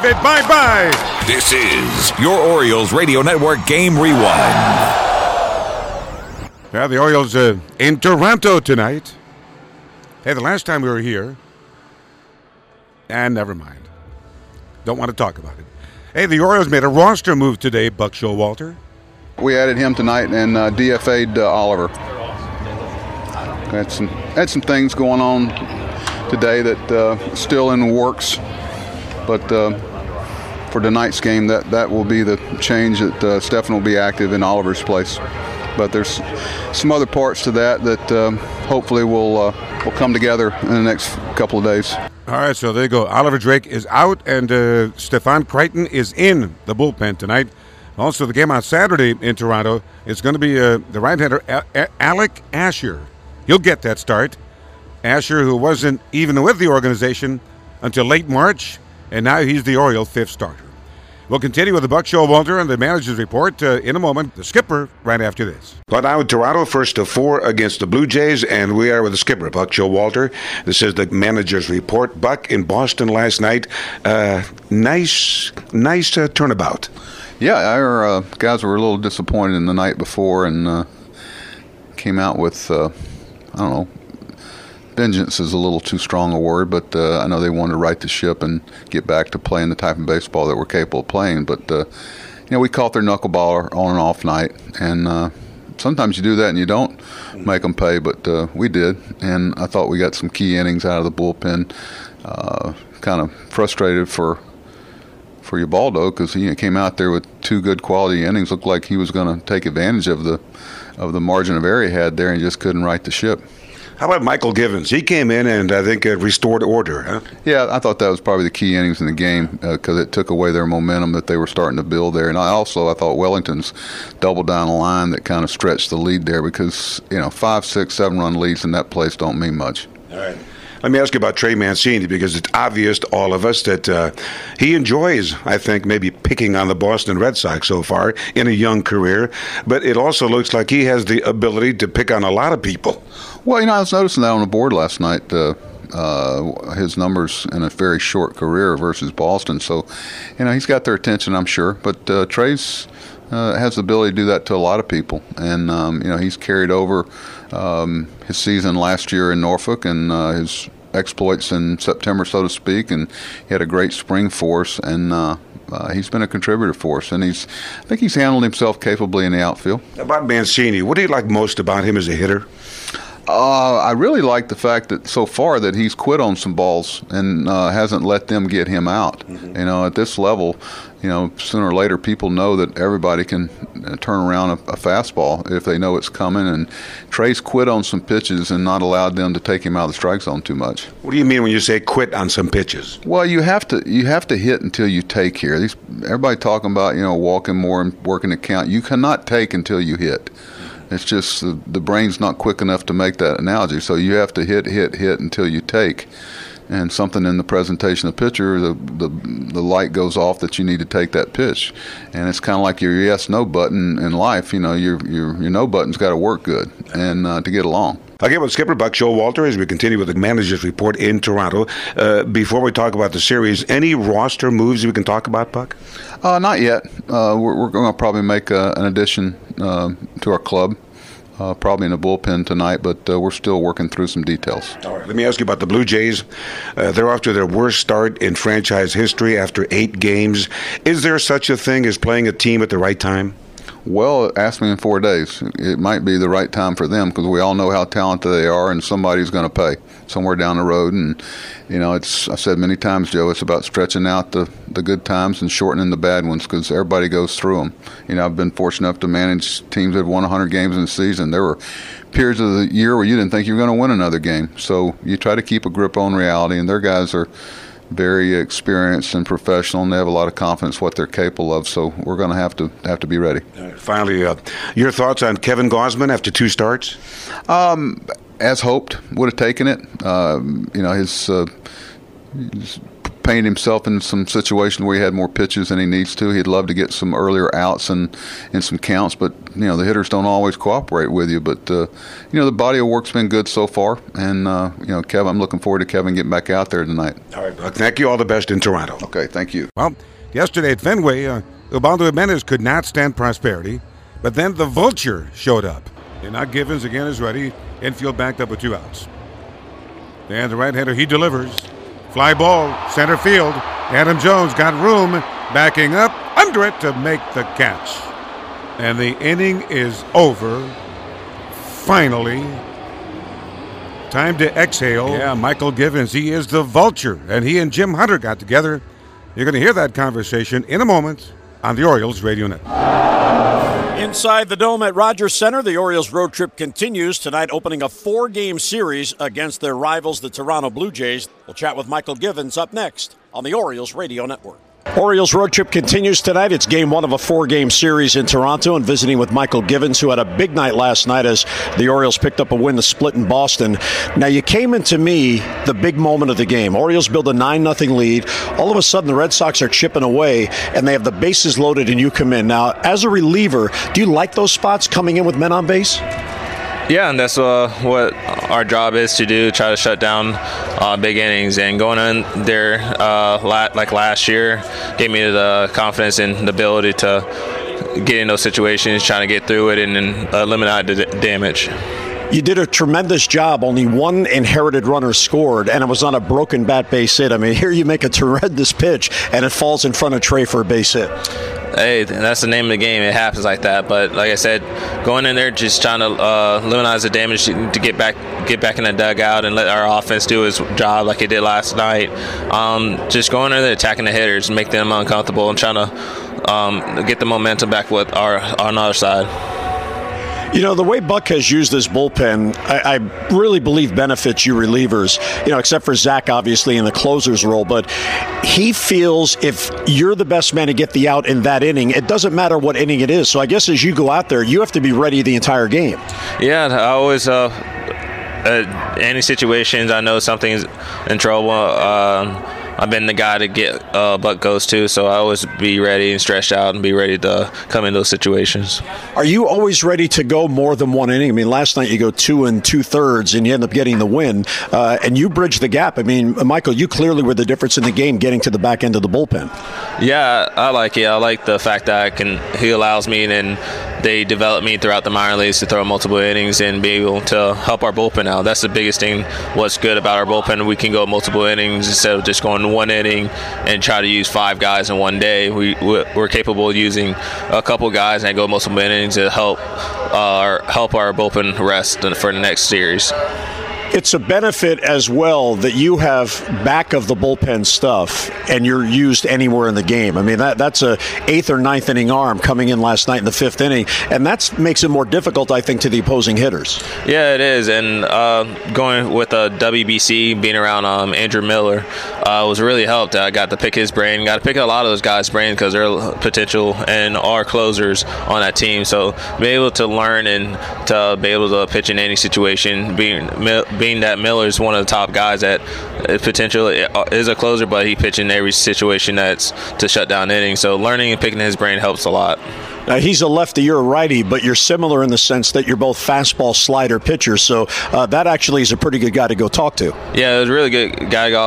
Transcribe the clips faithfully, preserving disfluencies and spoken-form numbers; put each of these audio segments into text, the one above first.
bid bye-bye. This is your Orioles Radio Network Game Rewind. Yeah, the Orioles uh, in Toronto tonight. Hey, the last time we were here, and never mind. Don't want to talk about it. Hey, the Orioles made a roster move today, Buck Showalter. We added him tonight and uh, D F A'd uh, Oliver. Had some, had some things going on today that uh, still in the works, but uh, for tonight's game, that, that will be the change that uh, Stephan will be active in Oliver's place. But there's some other parts to that that um, hopefully will uh, will come together in the next couple of days. All right, so there you go. Oliver Drake is out, and uh, Stefan Crichton is in the bullpen tonight. Also, the game on Saturday in Toronto is going to be uh, the right-hander A- A- Alec Asher. He'll get that start. Asher, who wasn't even with the organization until late March, and now he's the Oriole fifth starter. We'll continue with the Buck Showalter and the manager's report uh, in a moment. The skipper right after this. But now in Toronto, first to four against the Blue Jays, and we are with the skipper, Buck Showalter. This is the manager's report. Buck, in Boston last night, uh, nice, nice uh, turnabout. Yeah, our uh, guys were a little disappointed in the night before and uh, came out with, uh, I don't know, vengeance is a little too strong a word, but uh, I know they wanted to right the ship and get back to playing the type of baseball that we're capable of playing. But, uh, you know, we caught their knuckleballer on and off night, and uh, sometimes you do that and you don't make them pay, but uh, we did. And I thought we got some key innings out of the bullpen. Uh, kind of frustrated for for Ubaldo because he came out there with two good quality innings. Looked like he was going to take advantage of the of the margin of error he had there and just couldn't right the ship. How about Michael Givens? He came in and I think uh, restored order, huh? Yeah, I thought that was probably the key innings in the game because uh, it took away their momentum that they were starting to build there. And I also, I thought Wellington's double down a line that kind of stretched the lead there because, you know, five, six, seven run leads in that place don't mean much. All right. Let me ask you about Trey Mancini because it's obvious to all of us that uh, he enjoys, I think, maybe picking on the Boston Red Sox so far in a young career, but it also looks like he has the ability to pick on a lot of people. Well, you know, I was noticing that on the board last night, uh, uh, his numbers in a very short career versus Boston. So, you know, he's got their attention, I'm sure, but uh, Trey's Uh, has the ability to do that to a lot of people. And, um, you know, he's carried over um, his season last year in Norfolk and uh, his exploits in September, so to speak. And he had a great spring for us. And uh, uh, he's been a contributor for us. And he's, I think he's handled himself capably in the outfield. About Mancini, what do you like most about him as a hitter? Uh, I really like the fact that so far that he's quit on some balls and uh, hasn't let them get him out. Mm-hmm. You know, at this level, you know, sooner or later people know that everybody can uh, turn around a, a fastball if they know it's coming. And Trey's quit on some pitches and not allowed them to take him out of the strike zone too much. What do you mean when you say quit on some pitches? Well, you have to you have to hit until you take here. These everybody talking about, you know, walking more and working the count. You cannot take until you hit. It's just the, the brain's not quick enough to make that analogy. So you have to hit, hit, hit until you take. And something in the presentation of the pitcher, the, the the light goes off that you need to take that pitch. And it's kind of like your yes, no button in life. You know, your your, your no button's got to work good and uh, to get along. Again, with Skipper Buck Showalter as we continue with the manager's report in Toronto. Uh, before we talk about the series, any roster moves we can talk about, Buck? Uh, not yet. Uh, we're, we're going to probably make uh, an addition uh, to our club. Uh, probably in the bullpen tonight, but uh, we're still working through some details. All right. Let me ask you about the Blue Jays. Uh, they're off to their worst start in franchise history after eight games. Is there such a thing as playing a team at the right time? Well, ask me in four days. It might be the right time for them because we all know how talented they are, and somebody's going to pay somewhere down the road. And you know, it's I said many times, Joe, it's about stretching out the, the good times and shortening the bad ones because everybody goes through them. You know, I've been fortunate enough to manage teams that have won one hundred games in a season. There were periods of the year where you didn't think you were going to win another game. So you try to keep a grip on reality, and their guys are very experienced and professional, and they have a lot of confidence what they're capable of. So we're going to have to have to be ready. Right, finally, uh, your thoughts on Kevin Gausman after two starts? Um, as hoped, would have taken it. Um, you know, his, uh, his painted himself in some situation where he had more pitches than he needs to. He'd love to get some earlier outs and, and some counts, but you know the hitters don't always cooperate with you. But uh, you know the body of work's been good so far, and uh, you know Kevin, I'm looking forward to Kevin getting back out there tonight. All right, Buck. Thank you. All the best in Toronto. Okay, thank you. Well, yesterday at Fenway, uh, Ubaldo Jimenez could not stand Prosperity, but then the Vulture showed up. And now Givens again is ready. Infield backed up with two outs. And the right-hander, he delivers. Fly ball, center field. Adam Jones got room, backing up under it to make the catch. And the inning is over. Finally. Time to exhale. Yeah, Michael Givens, he is the Vulture. And he and Jim Hunter got together. You're going to hear that conversation in a moment on the Orioles Radio Network. Inside the Dome at Rogers Center, the Orioles road trip continues tonight, opening a four-game series against their rivals, the Toronto Blue Jays. We'll chat with Michael Givens up next on the Orioles Radio Network. Orioles road trip continues tonight. It's game one of a four-game series in Toronto, and visiting with Michael Givens, who had a big night last night as the Orioles picked up a win, the split in Boston. Now, you came into me the big moment of the game. Orioles build a nine nothing lead. All of a sudden, the Red Sox are chipping away, and they have the bases loaded, and you come in. Now, as a reliever, do you like those spots coming in with men on base? Yeah, and that's uh, what our job is to do, try to shut down uh, big innings. And going in there uh, like last year gave me the confidence and the ability to get in those situations, trying to get through it and, and eliminate the damage. You did a tremendous job. Only one inherited runner scored, and it was on a broken bat base hit. I mean, here you make a tremendous pitch, and it falls in front of Trey for a base hit. Hey, that's the name of the game. It happens like that. But like I said, going in there, just trying to uh, minimize the damage to get back, get back in the dugout, and let our offense do its job like it did last night. Um, just going in there, attacking the hitters, make them uncomfortable, and trying to um, get the momentum back with our on our side. You know, the way Buck has used this bullpen, I, I really believe benefits you relievers, you know, except for Zach, obviously, in the closer's role. But he feels if you're the best man to get the out in that inning, it doesn't matter what inning it is. So I guess as you go out there, you have to be ready the entire game. Yeah, I always, uh, uh, any situations, I know something's in trouble. Uh, I've been the guy to get uh, Buck goes to, so I always be ready and stretched out and be ready to come in those situations. Are you always ready to go more than one inning? I mean, last night you go two and two-thirds, and you end up getting the win, uh, and you bridge the gap. I mean, Michael, you clearly were the difference in the game getting to the back end of the bullpen. Yeah, I like it. I like the fact that I can. He allows me, and they develop me throughout the minor leagues to throw multiple innings and be able to help our bullpen out. That's the biggest thing. What's good about our bullpen, we can go multiple innings instead of just going one inning and try to use five guys in one day. We, we're capable of using a couple guys and go multiple innings to help our, help our bullpen rest for the next series. It's a benefit as well that you have back of the bullpen stuff and you're used anywhere in the game. I mean, that that's a eighth or ninth inning arm coming in last night in the fifth inning, and that makes it more difficult, I think, to the opposing hitters. Yeah, it is. And uh, going with uh, W B C, being around um, Andrew Miller uh, was really helped. I got to pick his brain, got to pick a lot of those guys' brain because they're potential and are closers on that team. So be able to learn and to be able to pitch in any situation, being being that Miller is one of the top guys that potential is a closer, but he pitches in every situation that's to shut down innings. So learning and picking his brain helps a lot. Now, he's a lefty, you're a righty, but you're similar in the sense that you're both fastball slider pitchers. So uh, that actually is a pretty good guy to go talk to. Yeah, it was a really good guy to go,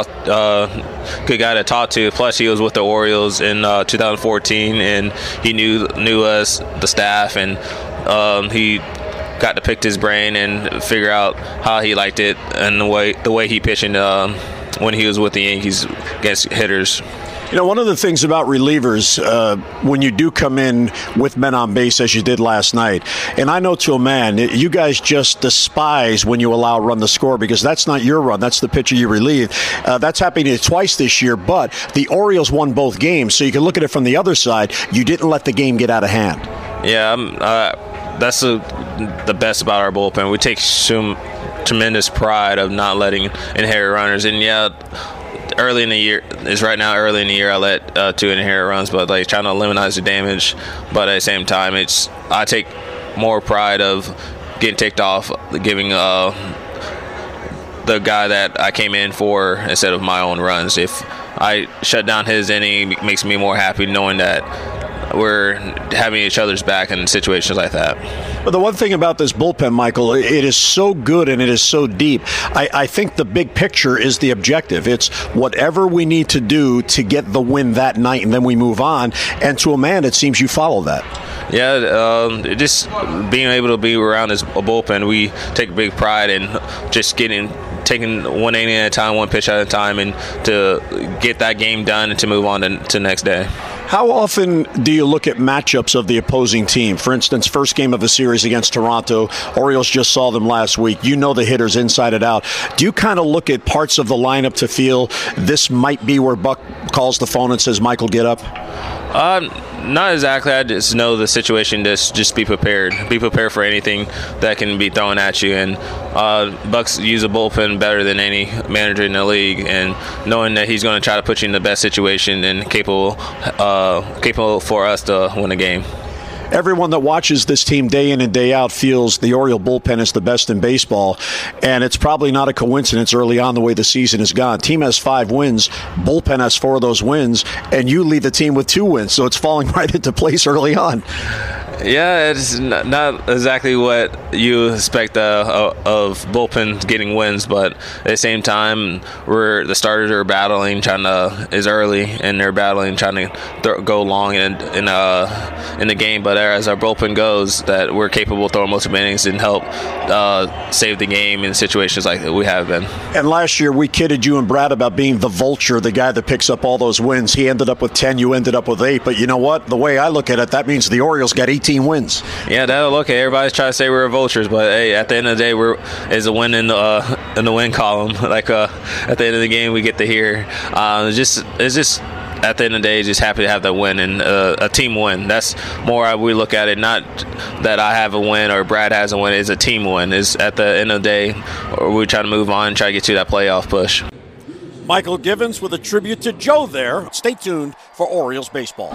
uh, good guy to talk to. Plus, he was with the Orioles in uh, two thousand fourteen, and he knew knew us, the staff, and um, he got to pick his brain and figure out how he liked it and the way the way he pitched um, when he was with the Yankees against hitters. You know, one of the things about relievers, uh, when you do come in with men on base, as you did last night, and I know to a man, you guys just despise when you allow a run to score because that's not your run. That's the pitcher you relieve. Uh, that's happened to you twice this year, but the Orioles won both games, so you can look at it from the other side. You didn't let the game get out of hand. Yeah, um, uh, that's a, the best about our bullpen. We take some tremendous pride of not letting inherit runners. And, yeah, early in the year is right now early in the year I let uh, two inherit runs, but like trying to eliminate the damage. But at the same time, it's I take more pride of getting ticked off, giving uh, the guy that I came in for instead of my own runs. If I shut down his inning, it makes me more happy knowing that we're having each other's back in situations like that. But the one thing about this bullpen, Michael, it is so good and it is so deep. I, I think the big picture is the objective. It's whatever we need to do to get the win that night, and then we move on. And to a man, it seems you follow that. Yeah, um, just being able to be around this bullpen, we take big pride in just getting taking one inning at a time, one pitch at a time, and to get that game done and to move on to, to the next day. How often do you look at matchups of the opposing team? For instance, first game of a series against Toronto, Orioles just saw them last week. You know the hitters inside and out. Do you kind of look at parts of the lineup to feel this might be where Buck calls the phone and says, Michael, get up? Um, not exactly. I just know the situation. Just just be prepared. Be prepared for anything that can be thrown at you. And uh, Bucks use a bullpen better than any manager in the league. And knowing that he's going to try to put you in the best situation and capable, uh, capable for us to win a game. Everyone that watches this team day in and day out feels the Oriole bullpen is the best in baseball, and it's probably not a coincidence early on the way the season has gone. Team has five wins, bullpen has four of those wins, and you lead the team with two wins, so it's falling right into place early on. Yeah, it's not, not exactly what you expect uh, of bullpen getting wins, but at the same time, we're the starters are battling, trying to is early, and they're battling, trying to th- go long in in, uh, in the game. But as our bullpen goes, that we're capable of throwing multiple innings and help uh, save the game in situations like that we have been. And last year, we kidded you and Brad about being the vulture, the guy that picks up all those wins. He ended up with ten, you ended up with eight. But you know what? The way I look at it, that means the Orioles got eighteen wins. Yeah, that'll look at everybody's trying to say we're vultures, but hey, at the end of the day, we're is a win in the uh, in the win column. Like uh, at the end of the game, we get to hear. Uh, it's just it's just at the end of the day, just happy to have that win and uh, a team win. That's more how we look at it. Not that I have a win or Brad has a win. It's a team win. Is at the end of the day, we try to move on and try to get to that playoff push. Michael Givens with a tribute to Joe there. Stay tuned for Orioles baseball.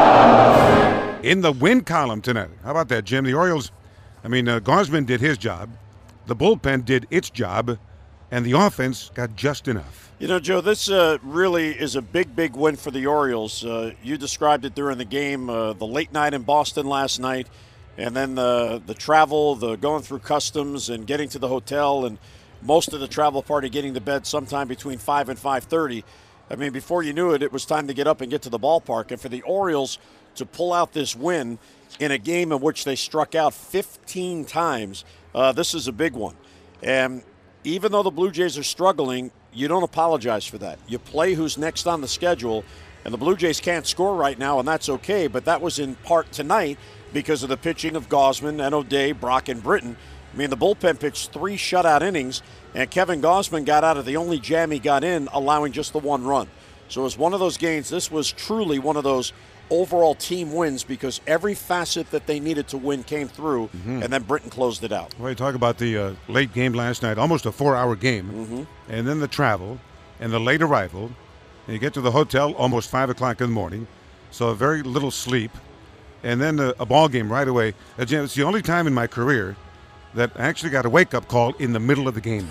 In the win column tonight. How about that, Jim? The Orioles, I mean, uh, Gausman did his job. The bullpen did its job. And the offense got just enough. You know, Joe, this uh, really is a big, big win for the Orioles. Uh, you described it during the game, uh, the late night in Boston last night, and then the, the travel, the going through customs and getting to the hotel, and most of the travel party getting to bed sometime between five and five thirty. I mean, before you knew it, it was time to get up and get to the ballpark. And for the Orioles to pull out this win in a game in which they struck out fifteen times, uh, this is a big one. And even though the Blue Jays are struggling, you don't apologize for that. You play who's next on the schedule, and the Blue Jays can't score right now, and that's okay. But that was in part tonight because of the pitching of Gausman and O'Day, Brock, and Britton. I mean, the bullpen pitched three shutout innings, and Kevin Gausman got out of the only jam he got in, allowing just the one run. So it was one of those games. This was truly one of those overall team wins because every facet that they needed to win came through, mm-hmm. and then Britton closed it out. Well, you talk about the uh, late game last night, almost a four-hour game, mm-hmm. and then the travel and the late arrival. And you get to the hotel almost five o'clock in the morning, so very little sleep, and then a, a ball game right away. It's the only time in my career that I actually got a wake-up call in the middle of the game.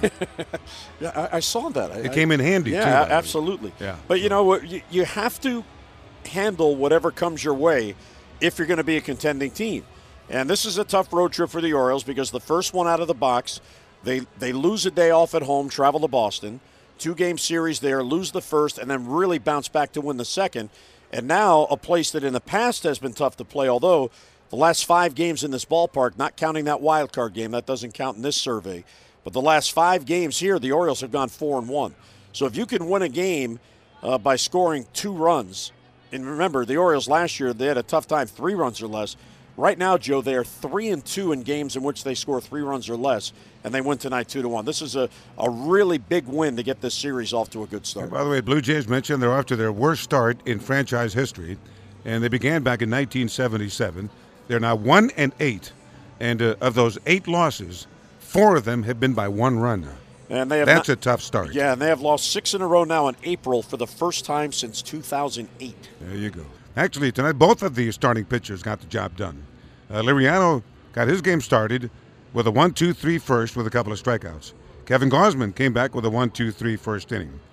yeah, I, I saw that. It I, came in handy, yeah, too. Yeah, absolutely. Yeah. But, you know, you, you have to handle whatever comes your way if you're going to be a contending team. And this is a tough road trip for the Orioles because the first one out of the box, they, they lose a day off at home, travel to Boston, two-game series there, lose the first, and then really bounce back to win the second. And now a place that in the past has been tough to play, although the last five games in this ballpark, not counting that wild card game, that doesn't count in this survey, but the last five games here, the Orioles have gone four and one. So if you can win a game uh, by scoring two runs, and remember, the Orioles last year, they had a tough time, three runs or less. Right now, Joe, they are three and two in games in which they score three runs or less, and they win tonight two to one. This is a, a really big win to get this series off to a good start. And by the way, Blue Jays mentioned they're off to their worst start in franchise history, and they began back in nineteen seventy-seven. They're now one and eight, and uh, of those eight losses, four of them have been by one run. And they have That's not, a tough start. Yeah, and they have lost six in a row now in April for the first time since two thousand eight. There you go. Actually, tonight, both of the starting pitchers got the job done. Uh, Liriano got his game started with a one two three first with a couple of strikeouts. Kevin Gausman came back with a one two three first inning.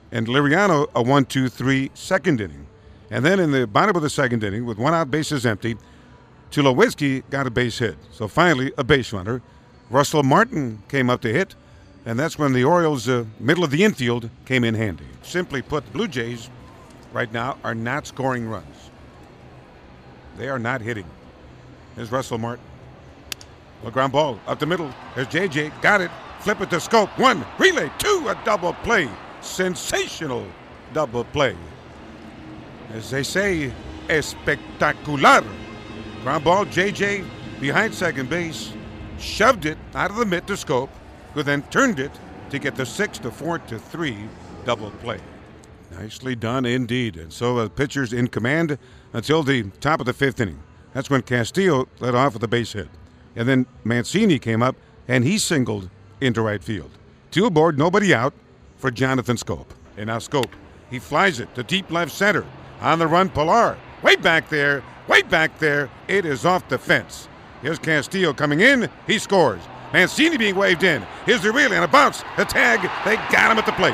and Liriano a one two three second inning. And then in the bottom of the second inning, with one out, bases empty, Tulowitzki got a base hit. So finally, a base runner. Russell Martin came up to hit, and that's when the Orioles' uh, middle of the infield came in handy. Simply put, the Blue Jays right now are not scoring runs. They are not hitting. There's Russell Martin. A ground ball up the middle. There's J J. Got it. Flip it to Scope. One, relay, two, a double play. Sensational double play. As they say, espectacular. Ground ball, J J behind second base. Shoved it out of the mitt to Scope, who then turned it to get the six to four to three double play. Nicely done indeed. And so the pitcher's in command until the top of the fifth inning. That's when Castillo led off with a base hit. And then Mancini came up, and he singled into right field. Two aboard, nobody out for Jonathan Scope. And now Scope, he flies it to deep left center. On the run, Pilar. Way back there, way back there. It is off the fence. Here's Castillo coming in. He scores. Mancini being waved in. Here's the relay and a bounce. The tag. They got him at the plate.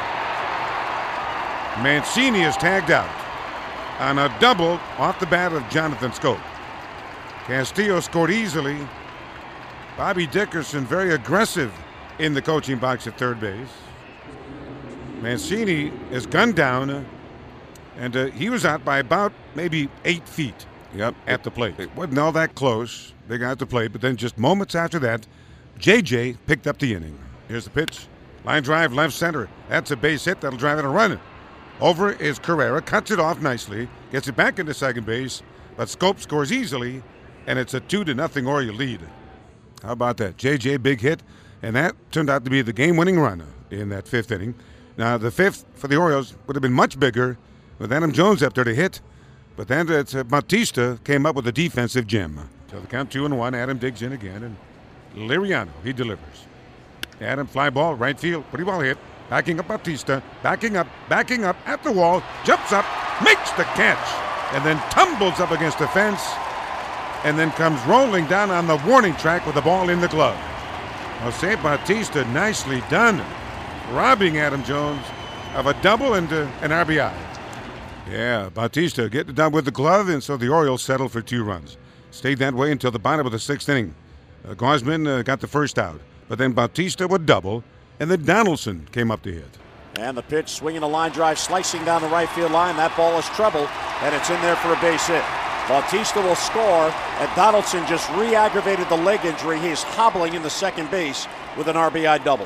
Mancini is tagged out on a double off the bat of Jonathan Scope. Castillo scored easily. Bobby Dickerson very aggressive in the coaching box at third base. Mancini is gunned down, and uh, he was out by about maybe eight feet. Yep, at the plate. It wasn't all that close. They got to the plate, but then just moments after that, J J picked up the inning. Here's the pitch. Line drive, left center. That's a base hit. That'll drive in a run. Over is Carrera. Cuts it off nicely. Gets it back into second base. But Scope scores easily, and it's a two to nothing Oriole lead. How about that? J J, big hit, and that turned out to be the game-winning run in that fifth inning. Now, the fifth for the Orioles would have been much bigger with Adam Jones up there to hit. But then it's, uh, Bautista came up with a defensive gem. So the count two and one. Adam digs in again, and Liriano, he delivers. Adam, fly ball, right field, pretty well hit. Backing up Bautista, backing up, backing up at the wall, jumps up, makes the catch, and then tumbles up against the fence, and then comes rolling down on the warning track with the ball in the glove. Jose Bautista, nicely done, robbing Adam Jones of a double and uh, an R B I. Yeah, Bautista getting it done with the glove, and so the Orioles settled for two runs. Stayed that way until the bottom of the sixth inning. Uh, Gausman uh, got the first out, but then Bautista would double, and then Donaldson came up to hit. And the pitch, swinging a line drive, slicing down the right field line. That ball is troubled, and it's in there for a base hit. Bautista will score, and Donaldson just re-aggravated the leg injury. He is hobbling in the second base with an R B I double.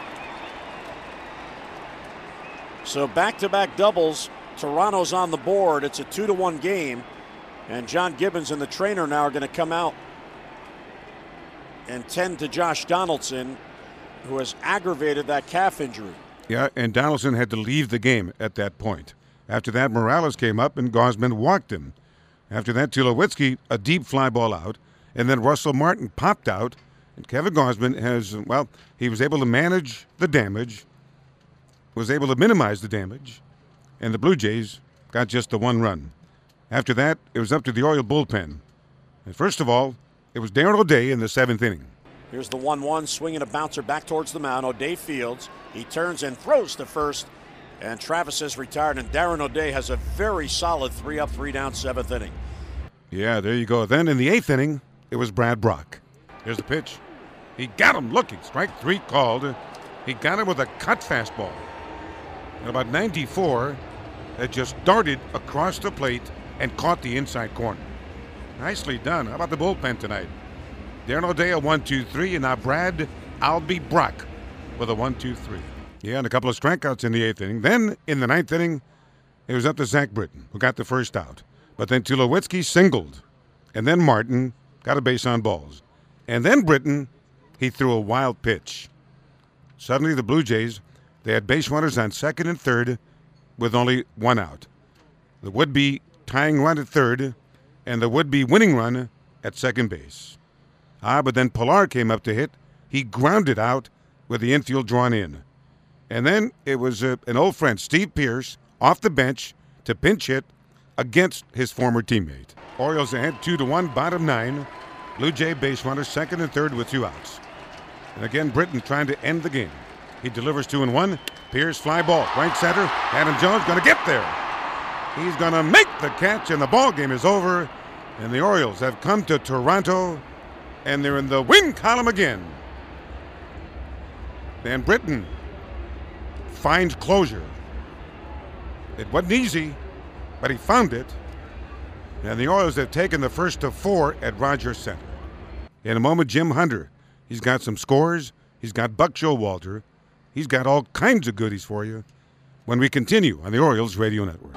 So back-to-back doubles. Toronto's on the board. It's a two to one game. And John Gibbons and the trainer now are going to come out and tend to Josh Donaldson, who has aggravated that calf injury. Yeah, and Donaldson had to leave the game at that point. After that, Morales came up and Gausman walked him. After that, Tulowitzki, a deep fly ball out. And then Russell Martin popped out. And Kevin Gausman has, well, he was able to manage the damage, was able to minimize the damage. And the Blue Jays got just the one run. After that, it was up to the Oriole bullpen. And first of all, it was Darren O'Day in the seventh inning. Here's the one one, swinging a bouncer back towards the mound. O'Day fields. He turns and throws to first. And Travis is retired, and Darren O'Day has a very solid three up, three down, seventh inning. Yeah, there you go. Then in the eighth inning, it was Brad Brock. Here's the pitch. He got him looking. Strike three called. He got him with a cut fastball. At about ninety-four, it just darted across the plate and caught the inside corner. Nicely done. How about the bullpen tonight? Darren O'Day a one two three, and now Brad Albie Brock with a one two three. Yeah, and a couple of strikeouts in the eighth inning. Then in the ninth inning, it was up to Zach Britton, who got the first out. But then Tulowitzki singled, and then Martin got a base on balls. And then Britton, he threw a wild pitch. Suddenly the Blue Jays, they had base runners on second and third with only one out. The would-be tying run at third and the would-be winning run at second base. Ah, but then Pilar came up to hit. He grounded out with the infield drawn in. And then it was uh, an old friend, Steve Pearce, off the bench to pinch hit against his former teammate. Orioles ahead two to one, bottom nine. Blue Jay base runners second and third with two outs. And again, Britton trying to end the game. He delivers two and one. Pierce fly ball, right center. Adam Jones going to get there. He's going to make the catch, and the ball game is over. And the Orioles have come to Toronto, and they're in the win column again. Van Britton finds closure. It wasn't easy, but he found it. And the Orioles have taken the first of four at Rogers Center. In a moment, Jim Hunter. He's got some scores. He's got Buck Showalter. He's got all kinds of goodies for you when we continue on the Orioles Radio Network.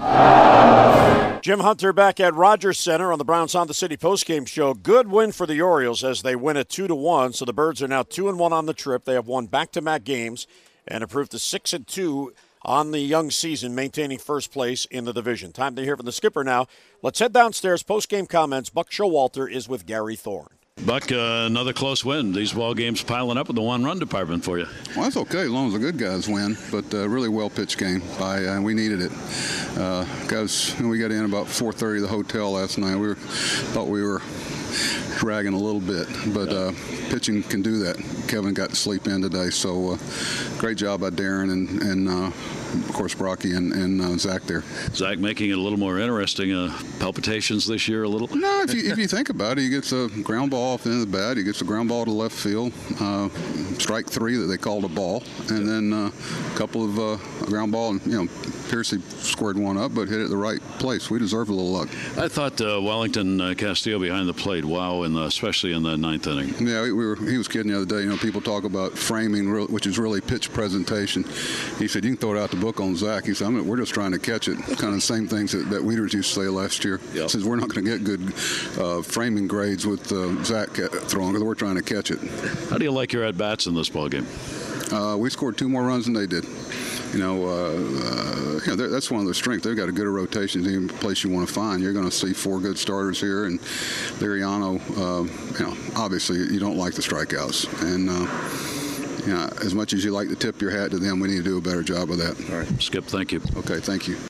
Jim Hunter back at Rogers Center on the Browns on the City postgame show. Good win for the Orioles as they win it two to one. So the Birds are now two and one on the trip. They have won back-to-back games and improved to six and two on the young season, maintaining first place in the division. Time to hear from the skipper now. Let's head downstairs. Postgame comments. Buck Showalter is with Gary Thorne. Buck, uh, another close win. These ball games piling up with the one-run department for you. Well, that's okay as long as the good guys win, but uh, really well-pitched game. By, uh, we needed it. Uh, guys, we got in about four thirty at the hotel last night. We were, thought we were dragging a little bit, but uh, pitching can do that. Kevin got to sleep in today, so uh, great job by Darren and, and uh, of course, Brocky and, and uh, Zach there. Zach making it a little more interesting. Uh, palpitations this year a little? No, if you, if you think about it, he gets a ground ball off the end of the bat. He gets a ground ball to left field. Uh, strike three that they called a ball. And then uh, a couple of uh, ground ball. And, you know, Piercy squared one up, but hit it at the right place. We deserve a little luck. I thought uh, Wellington uh, Castillo behind the plate, wow, in the, especially in the ninth inning. Yeah, we were. He was kidding the other day. You know, people talk about framing, which is really pitch presentation. He said, you can throw it out the book on Zach. He said, I mean, we're just trying to catch it. Kind of the same things that, that Wieters used to say last year. Yep. Says we're not going to get good uh, framing grades with uh, Zach throwing because we're trying to catch it. How do you like your at-bats in this ball game? Uh, we scored two more runs than they did. You know, uh, uh, you know that's one of their strengths. They've got a good rotation. Any place you want to find, you're going to see four good starters here. And Liriano, uh, you know, obviously you don't like the strikeouts. And, uh, you know, as much as you like to tip your hat to them, we need to do a better job of that. All right, Skip, thank you. Okay, thank you.